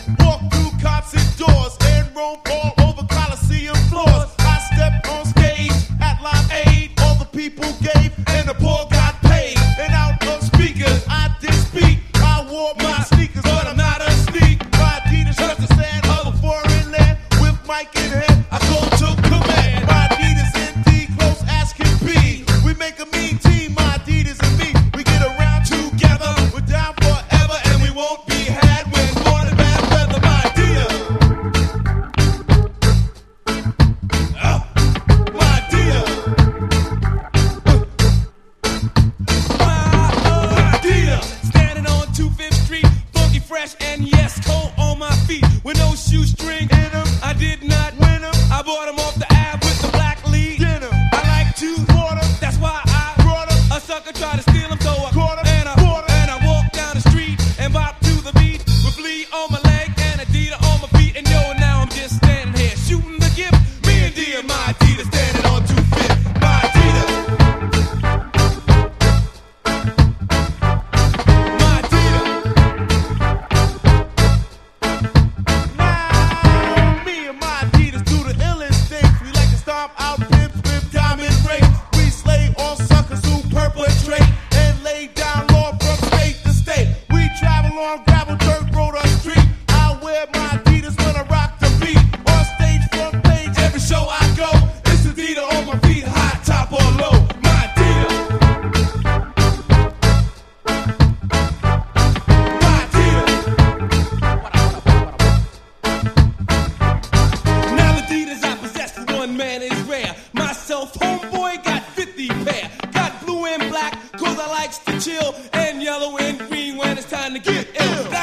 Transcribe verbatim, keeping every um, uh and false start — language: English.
walk through concert doors, and roam all over Coliseum floors. I stepped on stage at Live Aid, all the people gave, and the poor got paid. And out of speakers, I did speak. I wore my sneakers, but I'm not a sneak. My Adidas shirts the sand of a foreign land. With mic in hand, I go to command. My Adidas indeed, close as can be. We make a mean team, my Adidas and me. We get around together, we're down forever, and we won't be had when born in bad weather. My Adidas, uh, my Adidas, uh, my Adidas. Standing on twenty-fifth Street, funky fresh and yes, cold on my feet with no shoestring in them. I did not win them. I bought them off the ab with the black lead. Denim. I like to water. That's why I brought them. A sucker tried to steal them, so I caught him. And I bought and I walked down the street and bop to the beat with Flea on my leg and Adidas on my feet. And yo, now I'm just standing here shooting the gift. Me and D and my Adidas standing on two fifth. My Adidas. My Adidas. Now, me and my Adidas do the illest things. We like to stomp out pimps with diamond rings. We slay all suckers who perpetrate and lay down law from state to state. We travel on